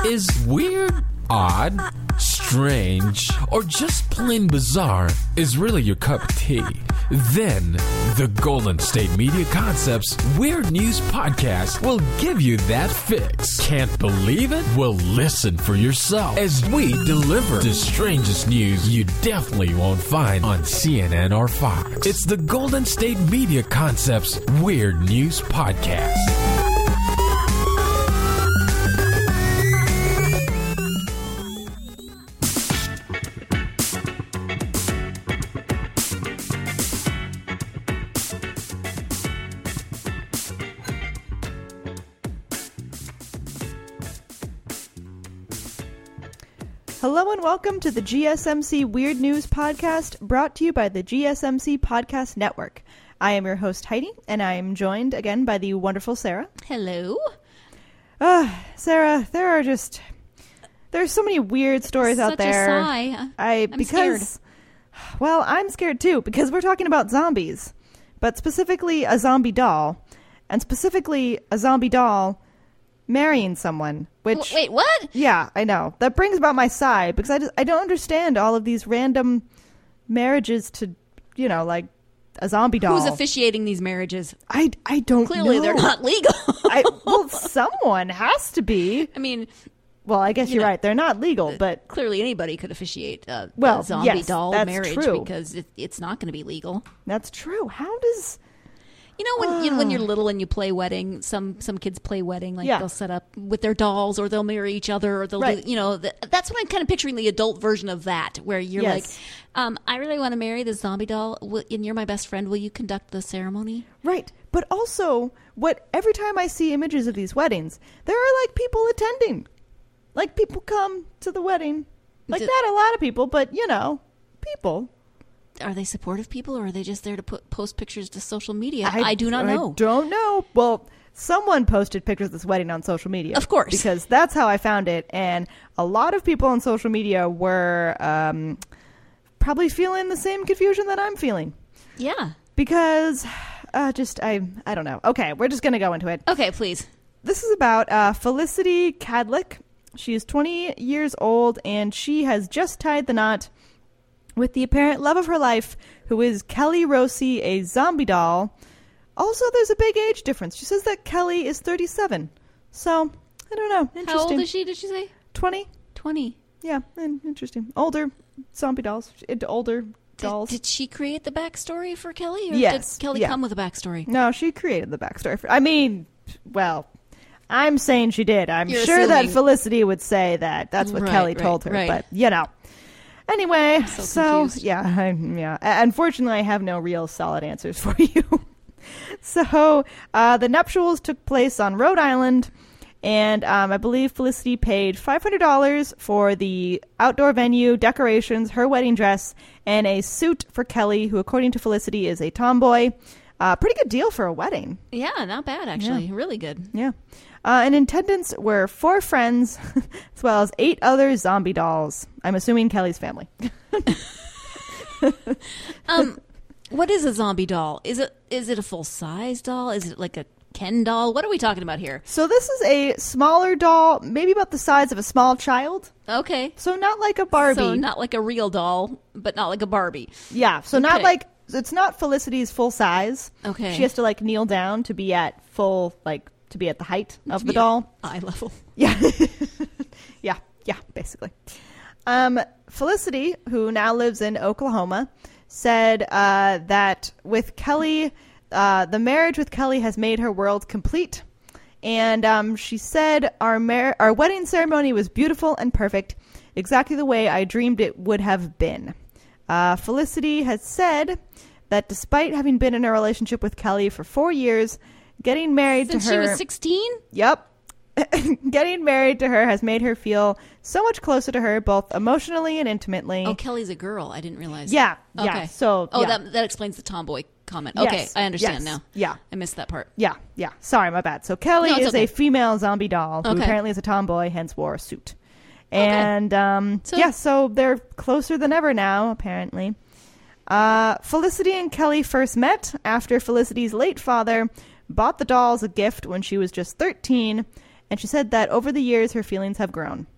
Is weird, odd, strange, or just plain bizarre is really your cup of tea? Then the Golden State Media Concepts Weird News Podcast will give you that fix. Can't believe it? Well, listen for yourself as we deliver the strangest news you definitely won't find on CNN or Fox. It's the Golden State Media Concepts Weird News Podcast. Hello and welcome to the GSMC Weird News Podcast, brought to you by the GSMC Podcast Network. I am your host, Heidi, and I am joined again by the wonderful Sarah. Hello. Sarah, there's so many weird stories out there. Such a sigh. I'm scared. Well, I'm scared too, because we're talking about zombies, but specifically a zombie doll, and specifically a zombie doll marrying someone, which... Wait, what? Yeah, I know. That brings about my sigh, because I don't understand all of these random marriages to, like a zombie doll. Who's officiating these marriages? I don't know. Clearly they're not legal. Well, someone has to be. I mean... Well, I guess you're right. They're not legal, but... Clearly anybody could officiate a yes, zombie doll that's marriage true. because it's not going to be legal. That's true. How does... When you're little and you play wedding, some kids play wedding, they'll set up with their dolls, or they'll marry each other, or they'll do, that's what I'm kind of picturing, the adult version of that, where you're like, I really want to marry this zombie doll, and you're my best friend, will you conduct the ceremony? Right. But also, every time I see images of these weddings, there are people attending. People come to the wedding. Not a lot of people, but people. Are they supportive people, or are they just there to post pictures to social media? I do not know. I don't know. Well, someone posted pictures of this wedding on social media. Of course. Because that's how I found it. And a lot of people on social media were probably feeling the same confusion that I'm feeling. Yeah. Because I don't know. Okay, we're just going to go into it. Okay, please. This is about Felicity Cadlick. She is 20 years old, and she has just tied the knot with the apparent love of her life, who is Kelly Rossi, a zombie doll. Also, there's a big age difference. She says that Kelly is 37. So, I don't know. Interesting. How old is she, did she say? 20. 20. Yeah, interesting. Older zombie dolls. Older dolls. Did she create the backstory for Kelly? Or yes. Did Kelly come with a backstory? No, she created the backstory. I'm saying she did. I'm You're sure assuming. that Felicity would say that. That's what Kelly told her. Right. But, Anyway, confused. Unfortunately, I have no real solid answers for you. So, the nuptials took place on Rhode Island, and I believe Felicity paid $500 for the outdoor venue, decorations, her wedding dress, and a suit for Kelly, who, according to Felicity, is a tomboy. Pretty good deal for a wedding. Yeah, not bad, actually. Yeah. Really good. Yeah. In attendance were 4 friends, as well as 8 other zombie dolls. I'm assuming Kelly's family. What is a zombie doll? Is it a full-size doll? Is it like a Ken doll? What are we talking about here? So this is a smaller doll, maybe about the size of a small child. Okay. So not like a Barbie. So not like a real doll, but not like a Barbie. Yeah. So not like, it's not Felicity's full size. Okay. She has to kneel down to be at full, to be at the height of the doll. Eye level. Yeah. yeah, basically. Felicity, who now lives in Oklahoma, said that with Kelly, the marriage with Kelly has made her world complete. And she said, our wedding ceremony was beautiful and perfect, exactly the way I dreamed it would have been. Felicity has said that despite having been in a relationship with Kelly for 4 years, getting married Since to her... she was 16? Yep. Getting married to her has made her feel so much closer to her, both emotionally and intimately. Oh, Kelly's a girl. I didn't realize. Yeah. Okay. Yeah. So, that explains the tomboy comment. Yes, Okay, I understand yes, now. Yeah. I missed that part. Yeah. Sorry, my bad. So Kelly is okay. a female zombie doll who apparently is a tomboy, hence wore a suit. And, so they're closer than ever now, apparently. Felicity and Kelly first met after Felicity's late father bought the dolls a gift when she was just 13, And she said that over the years, her feelings have grown.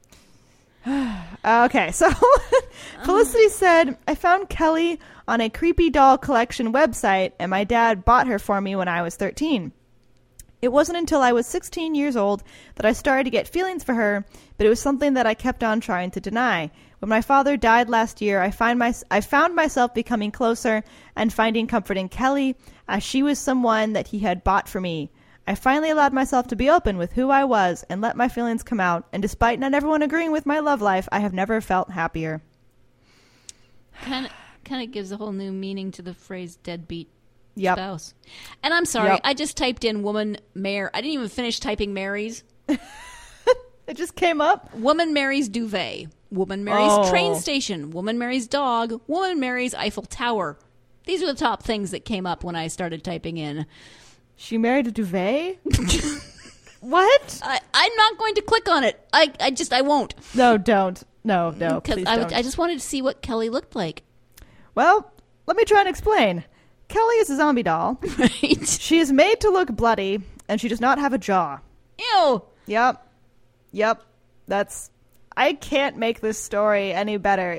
Okay, so Felicity said, I found Kelly on a creepy doll collection website, and my dad bought her for me when I was 13. It wasn't until I was 16 years old that I started to get feelings for her, but it was something that I kept on trying to deny. When my father died last year, I found myself becoming closer and finding comfort in Kelly, as she was someone that he had bought for me. I finally allowed myself to be open with who I was and let my feelings come out, and despite not everyone agreeing with my love life, I have never felt happier. Kind of gives a whole new meaning to the phrase deadbeat spouse. And I'm sorry, I just typed in woman mare. I didn't even finish typing marries. It just came up. Woman marries duvet. Woman marries train station. Woman marries dog. Woman marries Eiffel Tower. These are the top things that came up when I started typing in. She married a duvet? What? I'm not going to click on it. I won't. No, don't. No, because I just wanted to see what Kelly looked like. Well, let me try and explain. Kelly is a zombie doll. Right. She is made to look bloody, and she does not have a jaw. Ew. Yep. I can't make this story any better.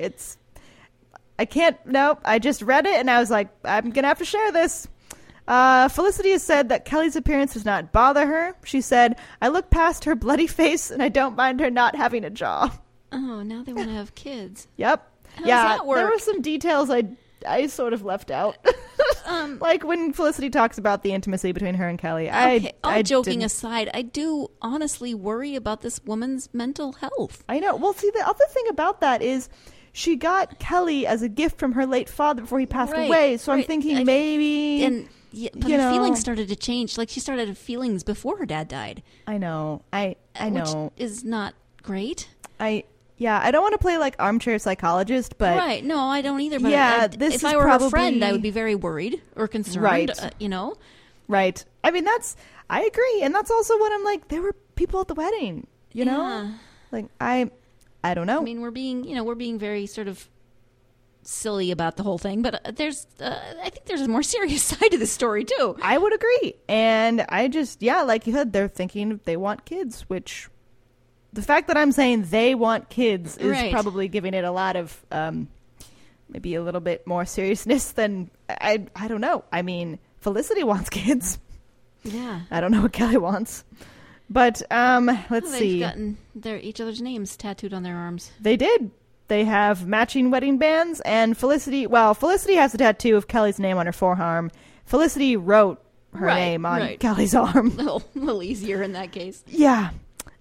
I just read it, and I was like, I'm going to have to share this. Felicity has said that Kelly's appearance does not bother her. She said, I look past her bloody face, and I don't mind her not having a jaw. Oh, now they want to have kids. Yep. How does that work? There were some details I sort of left out. Like when Felicity talks about the intimacy between her and Kelly. All joking aside, I do honestly worry about this woman's mental health. I know. Well, see, the other thing about that is she got Kelly as a gift from her late father before he passed away. So I'm thinking maybe... But her feelings started to change. Like, she started to have feelings before her dad died. I know. I know. Which is not great. I don't want to play like armchair psychologist, but... Right. No, I don't either. But if I were a friend, I would be very worried or concerned. Right. Right. I mean, I agree. And that's also what I'm like, there were people at the wedding, you know? Like, I don't know. I mean, we're being very sort of silly about the whole thing, but I think there's a more serious side to this story too. I would agree. And I just, like you said, they're thinking they want kids, which the fact that I'm saying they want kids is probably giving it a lot of maybe a little bit more seriousness than I don't know. I mean, Felicity wants kids. Yeah. I don't know what Kelly wants. But let's see. They've gotten each other's names tattooed on their arms. They did. They have matching wedding bands, and Felicity has a tattoo of Kelly's name on her forearm. Felicity wrote her name on Kelly's arm. A little easier in that case. Yeah.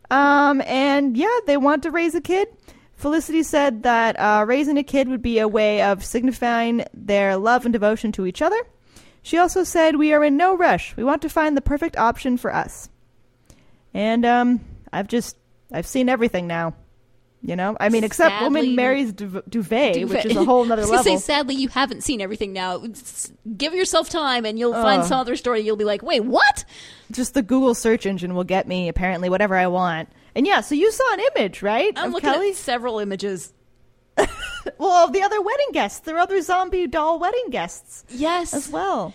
And they want to raise a kid. Felicity said that raising a kid would be a way of signifying their love and devotion to each other. She also said, we are in no rush. We want to find the perfect option for us. And I've seen everything now. You know, I mean, except sadly, woman marries duvet, which is a whole nother level. Say, sadly, you haven't seen everything now. Give yourself time, and you'll find some other story. You'll be like, wait, what? Just the Google search engine will get me, apparently, whatever I want. And so you saw an image, right? I'm looking at several images. Well, of the other wedding guests. There are other zombie doll wedding guests. Yes. As well.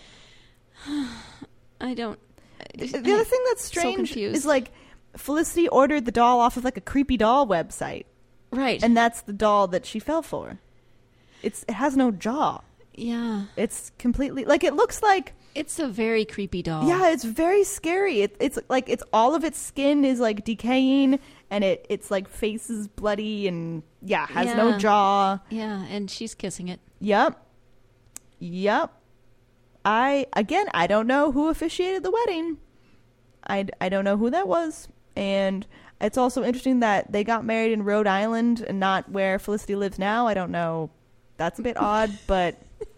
I don't... The other thing that's strange is, like, Felicity ordered the doll off of, like, a creepy doll website. Right. And that's the doll that she fell for. It has no jaw. Yeah. It's completely... Like, it looks like... It's a very creepy doll. Yeah, it's very scary. It's like, it's all of its skin is, like, decaying, and it's, like, face is bloody, and, has no jaw. Yeah, and she's kissing it. Yep. I don't know who officiated the wedding. I don't know who that was. And... It's also interesting that they got married in Rhode Island and not where Felicity lives now. I don't know. That's a bit odd, but...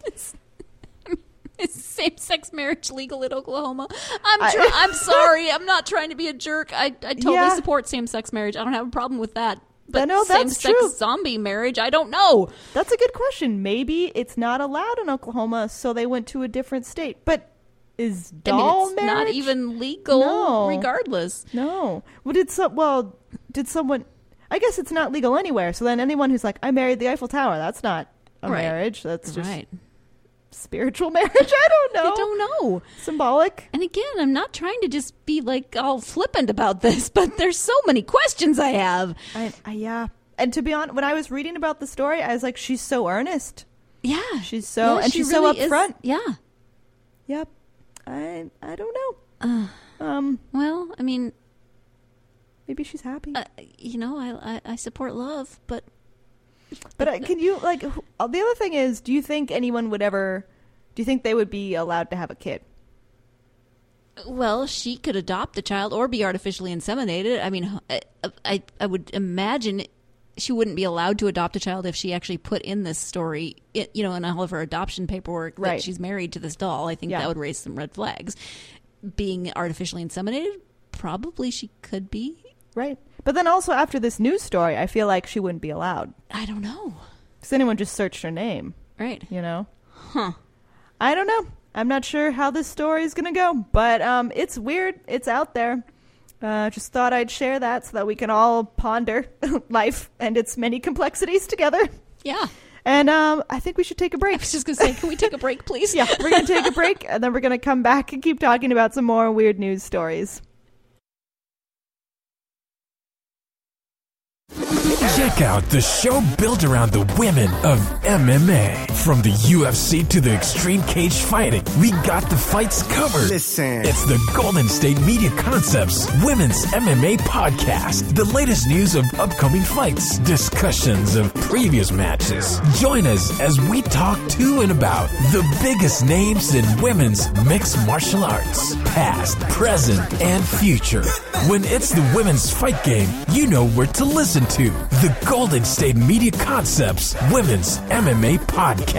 Is same-sex marriage legal in Oklahoma? I'm sorry. I'm not trying to be a jerk. I totally support same-sex marriage. I don't have a problem with that. But no, that's same-sex true. zombie marriage, I don't know. That's a good question. Maybe it's not allowed in Oklahoma, so they went to a different state. But... Is doll it's marriage not even legal regardless? No. Well, did someone... I guess it's not legal anywhere. So then anyone who's like, I married the Eiffel Tower, that's not a marriage. That's just spiritual marriage. I don't know. I don't know. Symbolic. And again, I'm not trying to just be like all flippant about this, but there's so many questions I have. Yeah. And to be honest, when I was reading about the story, I was like, she's so earnest. Yeah. She's so she's really so upfront. Yeah. Yep. I don't know. Well, I mean, maybe she's happy. I support love, but can you the other thing is, do you think anyone would ever? Do you think they would be allowed to have a kid? Well, she could adopt a child or be artificially inseminated. I mean, I would imagine she wouldn't be allowed to adopt a child if she actually put in this story, in all of her adoption paperwork that she's married to this doll. I think that would raise some red flags. Being artificially inseminated, probably she could be. Right. But then also after this news story, I feel like she wouldn't be allowed. I don't know. Because anyone just searched her name. Right. Huh. I don't know. I'm not sure how this story is going to go. But it's weird. It's out there. Just thought I'd share that so that we can all ponder life and its many complexities together. Yeah. And I think we should take a break. I was just going to say, can we take a break, please? Yeah, we're going to take a break, and then we're going to come back and keep talking about some more weird news stories. Check out the show built around the women of MMA. From the UFC to the extreme cage fighting, we got the fights covered. Listen. It's the Golden State Media Concepts Women's MMA Podcast. The latest news of upcoming fights, discussions of previous matches. Join us as we talk to and about the biggest names in women's mixed martial arts. Past, present, and future. When it's the women's fight game, you know where to listen to. The Golden State Media Concepts Women's MMA Podcast.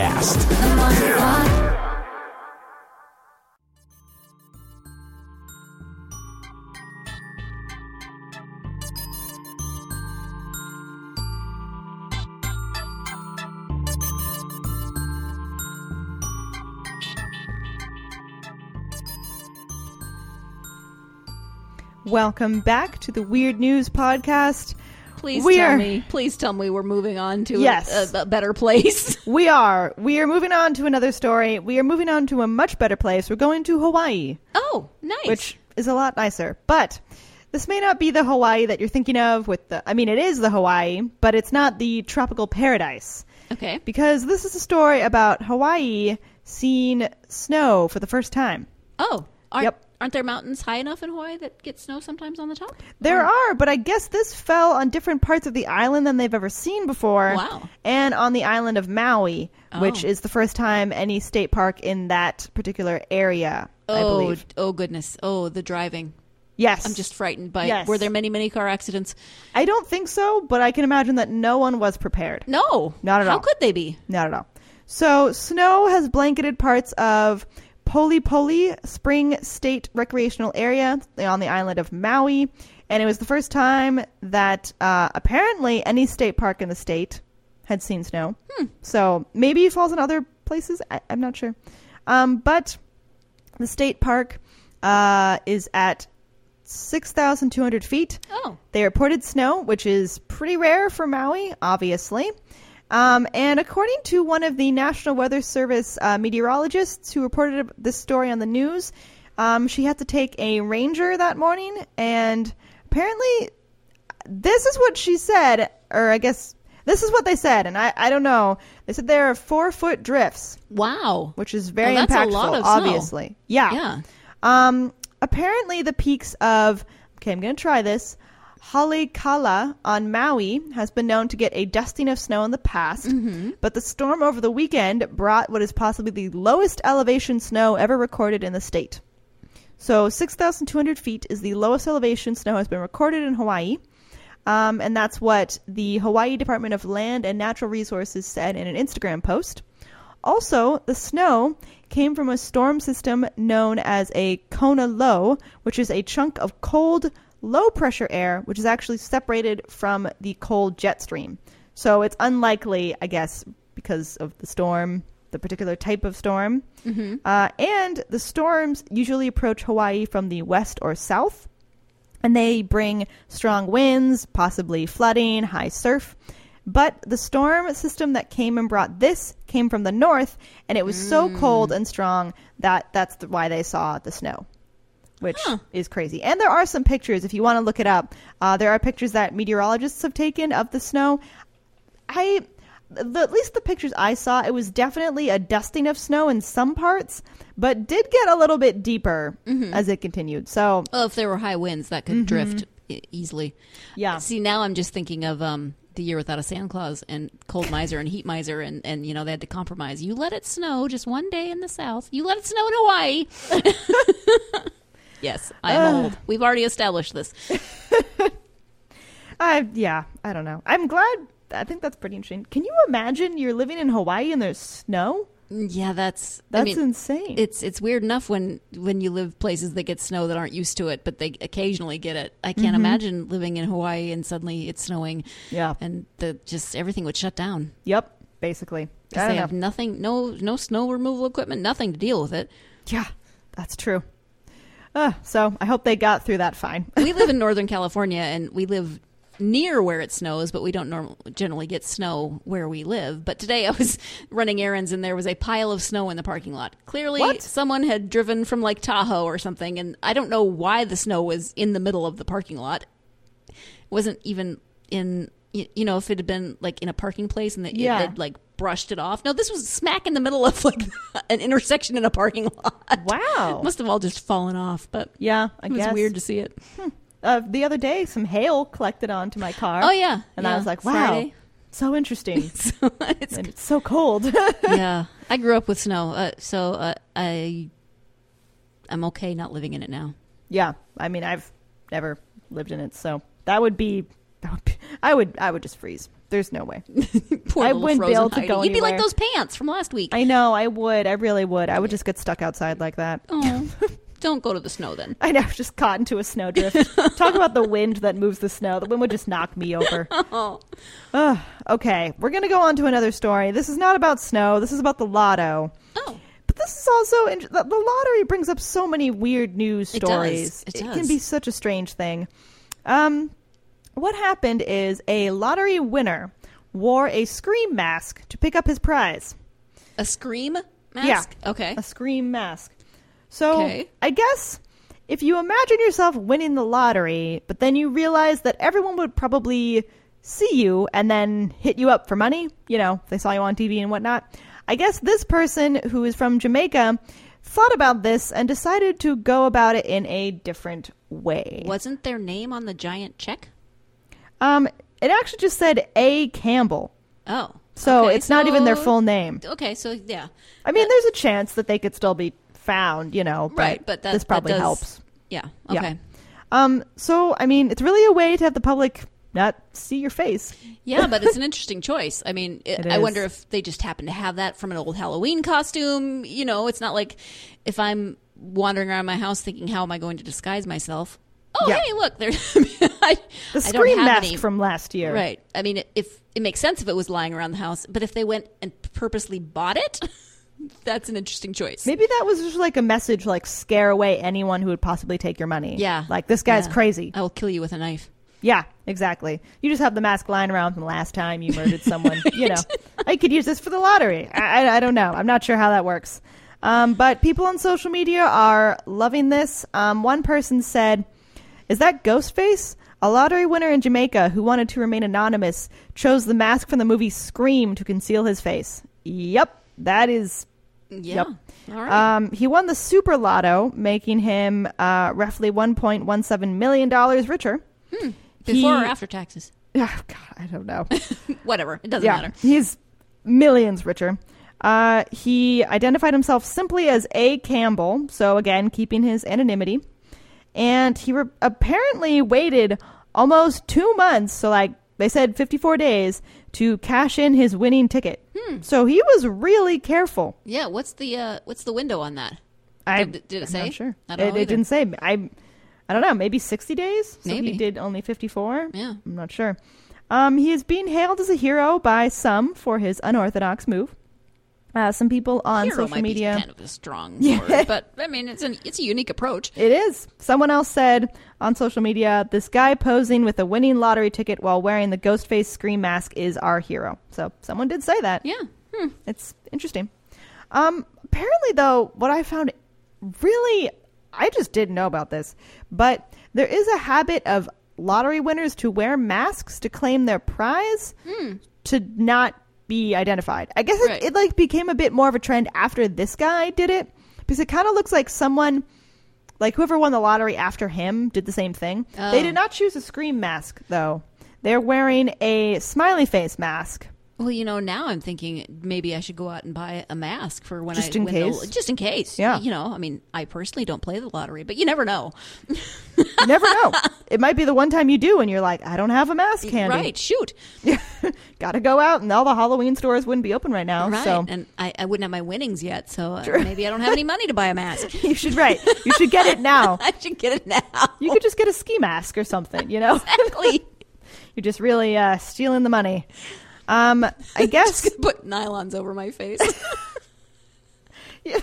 Welcome back to the Weird News Podcast. Please tell me we're moving on to a better place. We are moving on to another story. We are moving on to a much better place. We're going to Hawaii. Oh, nice. Which is a lot nicer. But this may not be the Hawaii that you're thinking of it is the Hawaii, but it's not the tropical paradise. Okay. Because this is a story about Hawaii seeing snow for the first time. Oh, Aren't there mountains high enough in Hawaii that get snow sometimes on the top? There are, but I guess this fell on different parts of the island than they've ever seen before. Wow. And on the island of Maui, which is the first time any state park in that particular area, I believe. Oh, goodness. Oh, the driving. Yes. I'm just frightened by it. Were there many, many car accidents? I don't think so, but I can imagine that no one was prepared. No. Not at all. How could they be? Not at all. So snow has blanketed parts of Poli Poli Spring State Recreational Area on the island of Maui. And it was the first time that apparently any state park in the state had seen snow. So maybe it falls in other places. I'm not sure. But the state park is at 6,200 feet. Oh. They reported snow, which is pretty rare for Maui, obviously. And according to one of the National Weather Service meteorologists who reported this story on the news, she had to take a ranger that morning, and apparently this is what she said, or I guess this is what they said, and I don't know. They said there are 4-foot drifts. Wow. Which is very that's impactful, a lot of obviously. Snow. Yeah. Apparently the peaks of, I'm going to try this, Haleakala on Maui has been known to get a dusting of snow in the past, but the storm over the weekend brought what is possibly the lowest elevation snow ever recorded in the state. So 6,200 feet is the lowest elevation snow has been recorded in Hawaii, and that's what the Hawaii Department of Land and Natural Resources said in an Instagram post. Also, the snow came from a storm system known as a Kona Low, which is a chunk of cold, low-pressure air, which is actually separated from the cold jet stream. So it's unlikely, I guess, because of the storm, the particular type of storm. And the storms usually approach Hawaii from the west or south, and they bring strong winds, possibly flooding, high surf. But the storm system that came and brought this came from the north, and it was so cold and strong that that's why they saw the snow, which is crazy. And there are some pictures, if you want to look it up. There are pictures that meteorologists have taken of the snow. At least the pictures I saw, it was definitely a dusting of snow in some parts, but did get a little bit deeper as it continued. So, if there were high winds, that could drift easily. Yeah. See, now I'm just thinking of The Year Without a Santa Claus and Cold Miser and Heat Miser, and they had to compromise. You let it snow just one day in the South. You let it snow in Hawaii. Yes, I am old. We've already established this. I don't know. I'm glad. I think that's pretty interesting. Can you imagine you're living in Hawaii and there's snow? Yeah, that's insane. It's weird enough when you live places that get snow that aren't used to it, but they occasionally get it. I can't imagine living in Hawaii and suddenly it's snowing. Yeah, and just everything would shut down. Yep, basically. Because they have nothing, no snow removal equipment, nothing to deal with it. Yeah, that's true. So I hope they got through that fine. We live in Northern California, and we live near where it snows, but we don't generally get snow where we live. But today I was running errands and there was a pile of snow in the parking lot. Clearly someone had driven from Lake Tahoe or something, and I don't know why the snow was in the middle of the parking lot. It wasn't even in, if it had been like in a parking place and it had like brushed it off. No, this was smack in the middle of like an intersection in a parking lot. Wow. Must have all just fallen off, but yeah, it was weird to see it. The other day, some hail collected onto my car. Oh, yeah. And I was like, wow, Friday. So interesting. It's so cold. Yeah. I grew up with snow, so I'm okay not living in it now. Yeah. I mean, I've never lived in it, so I would just freeze. There's no way. I wouldn't be able to go anywhere. You'd be like those pants from last week. I know, I would. I really would. I would just get stuck outside like that. Oh. Don't go to the snow then. I know, just caught into a snowdrift. Talk about the wind that moves the snow. The wind would just knock me over. Okay, we're going to go on to another story. This is not about snow. This is about the lotto. Oh. But this is also, the lottery brings up so many weird news stories. It does. It can be such a strange thing. What happened is a lottery winner wore a Scream mask to pick up his prize. A Scream mask? Yeah. Okay. A Scream mask. So I guess if you imagine yourself winning the lottery, but then you realize that everyone would probably see you and then hit you up for money, they saw you on TV and whatnot. I guess this person who is from Jamaica thought about this and decided to go about it in a different way. Wasn't their name on the giant check? It actually just said A. Campbell. Oh. So it's not even their full name. Okay, so yeah. I mean, there's a chance that they could still be found, but this probably helps. Yeah. Okay. Yeah. So I mean, it's really a way to have the public not see your face. Yeah, but it's an interesting choice. I mean, I wonder if they just happen to have that from an old Halloween costume. It's not like if I'm wandering around my house thinking, how am I going to disguise myself? Oh, hey, look, there's the Scream mask from last year. Right. I mean, if it makes sense if it was lying around the house, but if they went and purposely bought it, that's an interesting choice. Maybe that was just like a message, like scare away anyone who would possibly take your money. Yeah. Like, this guy's crazy. I will kill you with a knife. Yeah, exactly. You just have the mask lying around from the last time you murdered someone. I could use this for the lottery. I don't know. I'm not sure how that works. But people on social media are loving this. One person said, "Is that Ghostface? A lottery winner in Jamaica who wanted to remain anonymous chose the mask from the movie Scream to conceal his face." Yep. That is, yep. All right. He won the Super Lotto, making him roughly $1.17 million richer. Before or after taxes? Oh, God, I don't know. Whatever. It doesn't matter. He's millions richer. He identified himself simply as A. Campbell, so again, keeping his anonymity. And he apparently waited almost 2 months, so like they said 54 days, to cash in his winning ticket. So he was really careful. Yeah, what's the window on that? Did it say? I'm not sure. I don't know it didn't say. I don't know, maybe 60 days? So maybe. he did only 54? Yeah. I'm not sure. He is being hailed as a hero by some for his unorthodox move. Some people on Hero social might media. Be kind of a strong word, but I mean, it's a unique approach. It is. Someone else said on social media, this guy posing with a winning lottery ticket while wearing the Ghostface Scream mask is our hero. So someone did say that. Yeah. It's interesting. Apparently, though, what I found really, I just didn't know about this, but there is a habit of lottery winners to wear masks to claim their prize to not be identified. I guess it like became a bit more of a trend after this guy did it, because it kind of looks like someone, like whoever won the lottery after him did the same thing. They did not choose a Scream mask, though. They're wearing a smiley face mask. Well, now I'm thinking maybe I should go out and buy a mask for when just in case. Yeah. I mean, I personally don't play the lottery, but you never know. You never know. It might be the one time you do and you're like, I don't have a mask handy. Right. Shoot. Got to go out, and all the Halloween stores wouldn't be open right now. Right. So. And I wouldn't have my winnings yet, so maybe I don't have any money to buy a mask. You should get it now. I should get it now. You could just get a ski mask or something, Exactly. You're just really stealing the money. I guess just put nylons over my face. No,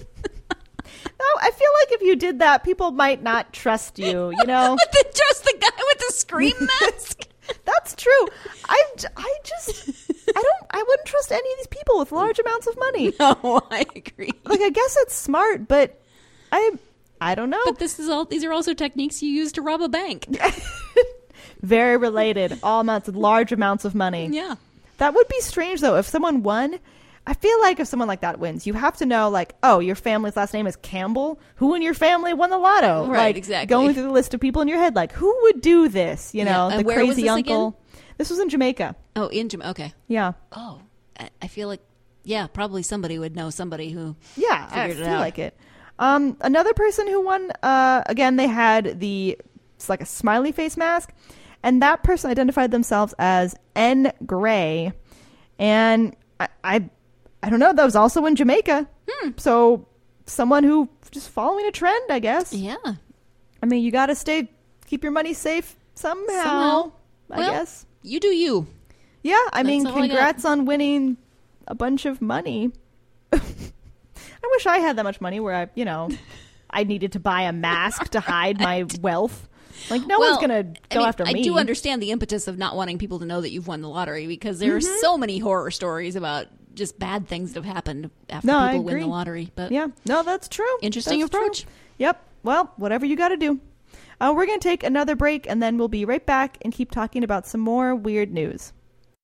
I feel like if you did that, people might not trust you. Trust the guy with the Scream mask. That's true. I wouldn't trust any of these people with large amounts of money. No, I agree. Like, I guess it's smart, but I don't know. But these are also techniques you use to rob a bank. Very related. All large amounts of money. Yeah. That would be strange, though, if someone won. I feel like if someone like that wins, you have to know, like, oh, your family's last name is Campbell. Who in your family won the lotto? Right, like, exactly. Going through the list of people in your head, like, who would do this? The where crazy was this uncle. Again? This was in Jamaica. Oh, in Jamaica. Okay. Yeah. Oh, I feel like, probably somebody would know somebody who. Yeah, I feel like it. Another person who won. Again, they had it's like a smiley face mask. And that person identified themselves as N. Gray. And I don't know, that was also in Jamaica. So someone who just following a trend, I guess. Yeah. I mean, you got to keep your money safe somehow. I guess. You do you. Yeah, I mean, congrats on winning a bunch of money. I wish I had that much money where I needed to buy a mask to hide my wealth. Like, no one's going to go after me. I do understand the impetus of not wanting people to know that you've won the lottery, because there are so many horror stories about just bad things that have happened after people win the lottery. But yeah, no, that's true. Interesting approach. True. Yep. Well, whatever you got to do. We're going to take another break, and then we'll be right back and keep talking about some more weird news.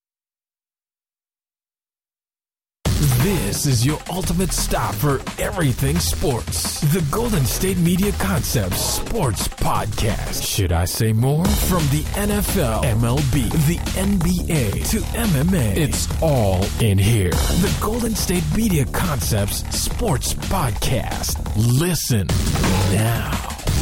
This is your ultimate stop for everything sports. The Golden State Media Concepts Sports Podcast. Should I say more? From the NFL, MLB, the NBA to MMA, it's all in here. The Golden State Media Concepts Sports Podcast. Listen now.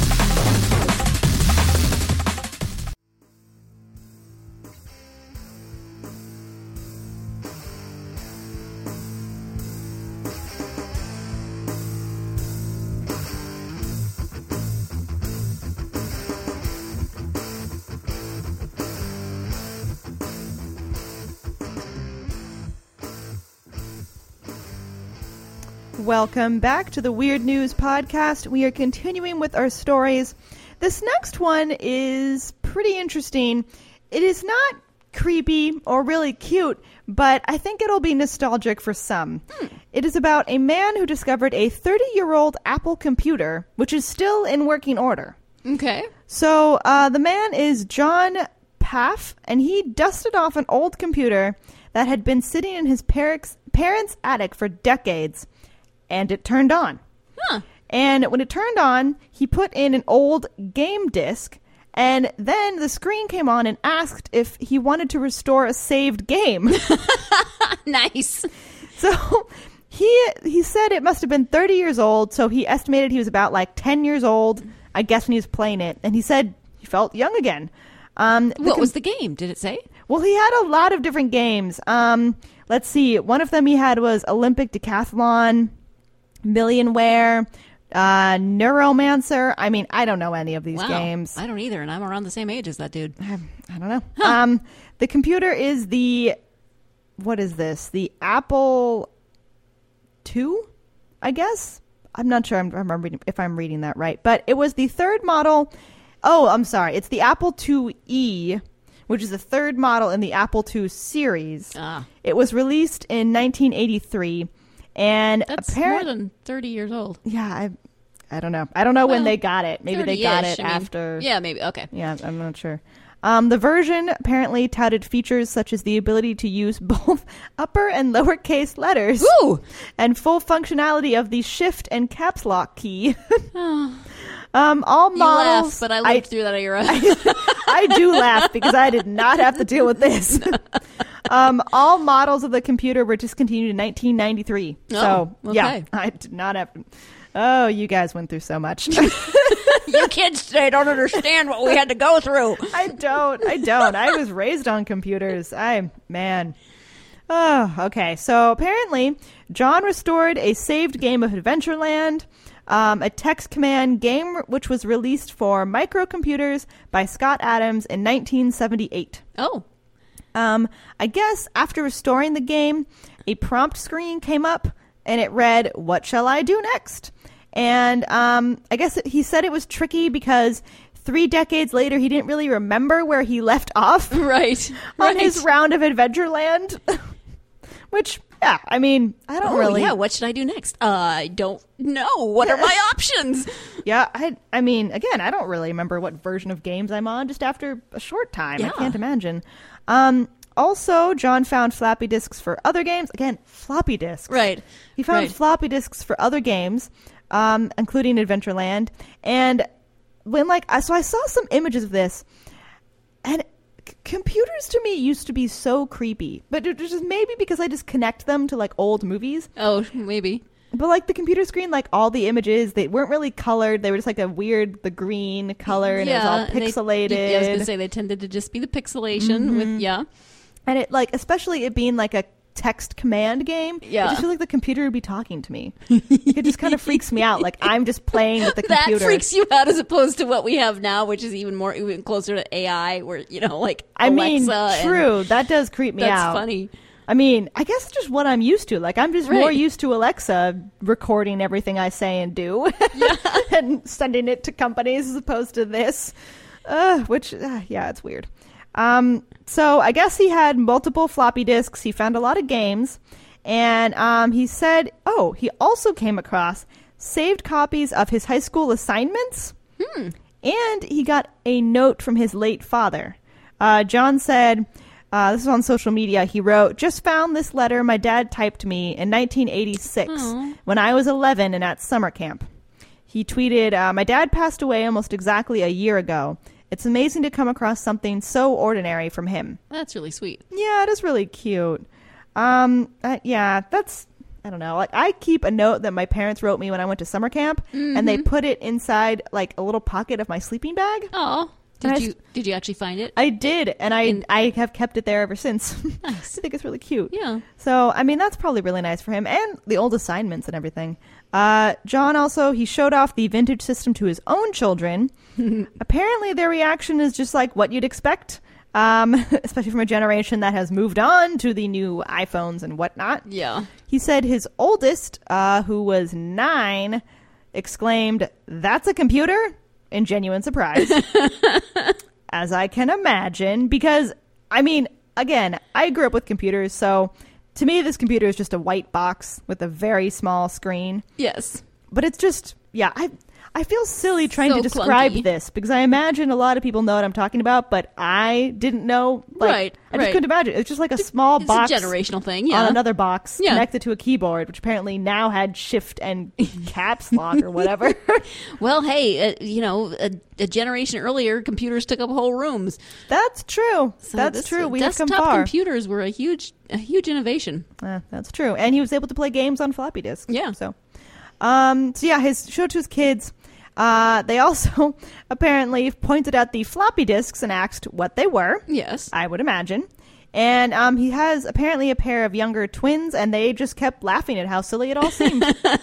Welcome back to the Weird News Podcast. We are continuing with our stories. This next one is pretty interesting. It is not creepy or really cute, but I think it'll be nostalgic for some. It is about a man who discovered a 30-year-old Apple computer, which is still in working order. Okay. So the man is John Paff, and he dusted off an old computer that had been sitting in his parents' attic for decades. And it turned on. Huh. And when it turned on, he put in an old game disc, and then the screen came on and asked if he wanted to restore a saved game. Nice. So he said it must have been 30 years old, so he estimated he was about like 10 years old, I guess, when he was playing it. And he said he felt young again. What was the game? Did it say? Well, he had a lot of different games. Let's see. One of them he had was Olympic Decathlon, Millionware, Neuromancer. I mean, I don't know any of these games. I don't either, and I'm around the same age as that dude. I don't know. Huh. The computer is what is this? The Apple II, I guess. I'm not sure if I'm reading that right, but it was the third model. Oh, I'm sorry. It's the Apple IIe, which is the third model in the Apple II series. It was released in 1983, and that's more than 30 years old. Yeah, I don't know. I don't know when they got it. Maybe they got it after. Yeah, maybe. Okay. Yeah, I'm not sure. The version apparently touted features such as the ability to use both upper and lowercase letters. Ooh! And full functionality of the shift and caps lock key. Oh. All You models. laugh, but I lived through that era. I do laugh because I did not have to deal with this. All models of the computer were discontinued in 1993. So, yeah, I did not have to. Oh, you guys went through so much. You kids today don't understand what we had to go through. I don't. I was raised on computers. Man. Oh, okay. So apparently, John restored a saved game of Adventureland, a text command game which was released for microcomputers by Scott Adams in 1978. Oh. I guess after restoring the game, a prompt screen came up and it read, "What shall I do next?" And I guess he said it was tricky because 3 decades later, he didn't really remember where he left off. Right. On his round of Adventureland. Which, yeah, I mean, I don't really. Yeah, what should I do next? I don't know. What are my options? Yeah, I mean, again, I don't really remember what version of games I'm on just after a short time. Yeah. I can't imagine. Also, John found floppy disks for other games. Again, floppy disks. Right. He found floppy disks for other games, including Adventureland. And so I saw some images of this, and computers to me used to be so creepy. But it was just maybe because I just connect them to old movies. Oh, maybe. But the computer screen, all the images, they weren't really colored. They were just the green color, and it was all pixelated. I was going to say they tended to just be the pixelation with, And it especially it being a text command game, I just feel like the computer would be talking to me. It just kind of freaks me out. I'm just playing with the computer. That freaks you out as opposed to what we have now, which is even closer to AI, where Alexa. I mean, true, that does creep me out. That's funny. I mean, I guess it's just what I'm used to. I'm just more used to Alexa recording everything I say and do, and sending it to companies as opposed to this, which it's weird. So I guess he had multiple floppy disks. He found a lot of games, and he said, he also came across saved copies of his high school assignments, and he got a note from his late father. John said, this is on social media, he wrote, "Just found this letter my dad typed me in 1986 when I was 11 and at summer camp." He tweeted, "My dad passed away almost exactly a year ago. It's amazing to come across something so ordinary from him." That's really sweet. Yeah, it is really cute. That's, I don't know. I keep a note that my parents wrote me when I went to summer camp, and they put it inside a little pocket of my sleeping bag. Oh, did you actually find it? I did, and I have kept it there ever since. Nice. I think it's really cute. Yeah. So, I mean, that's probably really nice for him, and the old assignments and everything. John also, he showed off the vintage system to his own children. Apparently their reaction is just what you'd expect, especially from a generation that has moved on to the new iPhones and whatnot. Yeah. He said his oldest, who was 9, exclaimed, "That's a computer?" in genuine surprise. As I can imagine, because, I mean, again, I grew up with computers, so to me, this computer is just a white box with a very small screen. Yes. But it's just, I feel silly trying to describe this because I imagine a lot of people know what I'm talking about, but I didn't know. I just couldn't imagine. It's just a small box. It's a generational thing, on another box connected to a keyboard, which apparently now had shift and caps lock or whatever. Well, hey, a generation earlier, computers took up whole rooms. That's true. That's true. We have come far. Desktop computers were a huge innovation. That's true. And he was able to play games on floppy disks. Yeah. So his showed to his kids. They also apparently pointed out the floppy disks and asked what they were. Yes. I would imagine. And he has apparently a pair of younger twins, and they just kept laughing at how silly it all seemed.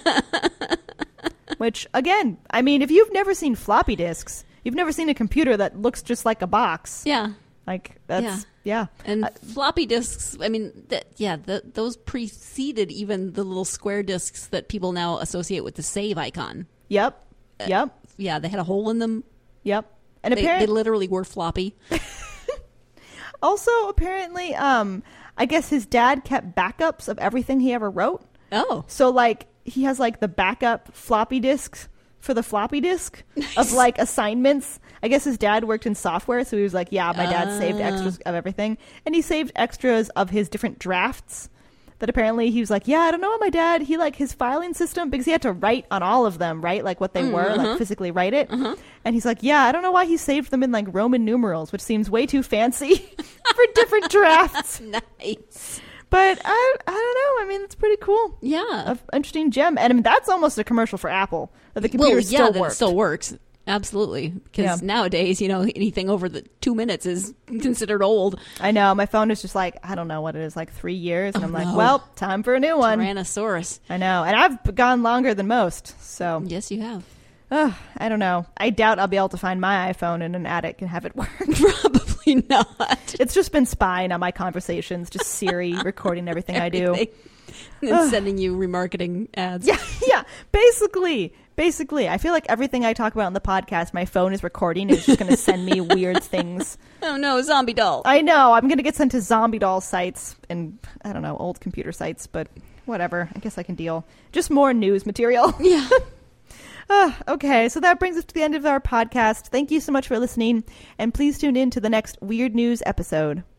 Which, again, I mean, if you've never seen floppy disks, you've never seen a computer that looks just like a box. Yeah. Like, that's, yeah. And floppy disks, I mean, those preceded even the little square disks that people now associate with the save icon. Yep. Yeah, they had a hole in them. Yep. And they literally were floppy. Also, apparently, I guess his dad kept backups of everything he ever wrote. Oh. So, like, he has, like, the backup floppy disks for the floppy disk of, like, assignments. I guess his dad worked in software, so he was like, yeah, my dad saved extras of everything. And he saved extras of his different drafts that apparently he was like, yeah, I don't know what my dad, he, like, his filing system, because he had to write on all of them, right? Like, what they were, like, physically write it. And he's like, yeah, I don't know why he saved them in, like, Roman numerals, which seems way too fancy for different drafts. Nice. But I don't know. I mean, it's pretty cool. Yeah. An interesting gem. And I mean, that's almost a commercial for Apple. That the computer still works. It still works. Absolutely. Because nowadays, anything over the 2 minutes is considered old. I know. My phone is just like, I don't know what it is, like 3 years. And I'm like, well, time for a new one. Tyrannosaurus. I know. And I've gone longer than most. So yes, you have. I don't know. I doubt I'll be able to find my iPhone in an attic and have it work. Probably not. It's just been spying on my conversations, just Siri recording everything I do. And then sending you remarketing ads. Yeah. Basically, I feel like everything I talk about on the podcast, my phone is recording. It's just going to send me weird things. Oh, no, zombie doll. I know. I'm going to get sent to zombie doll sites and, I don't know, old computer sites, but whatever. I guess I can deal. Just more news material. Yeah. Okay, so that brings us to the end of our podcast. Thank you so much for listening, and please tune in to the next Weird News episode.